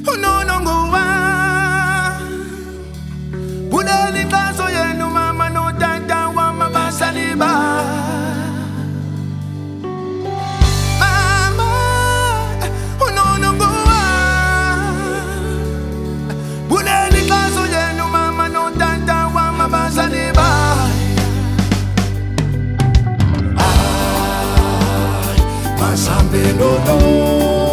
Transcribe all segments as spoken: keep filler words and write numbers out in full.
unonongowa buleli ngazo yenu mama no tata wa mabasaliba mama unonongowa buleli ngazo yenu mama no tata wa mabasaliba ay masambe no no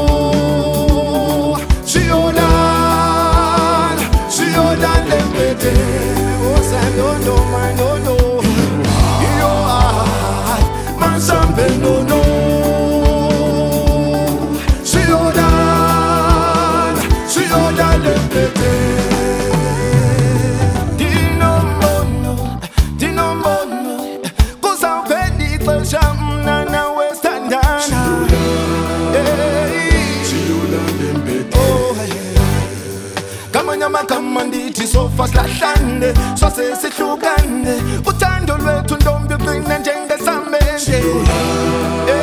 no no my no no you are my something no no see you down see you down the baby dino mono dino mono cause I'm ready for something and I will stand down see you down the baby oh come on yama come on diti so fast lahlande so sesihlukane uthando lwethu ntombi ugcine njengesamente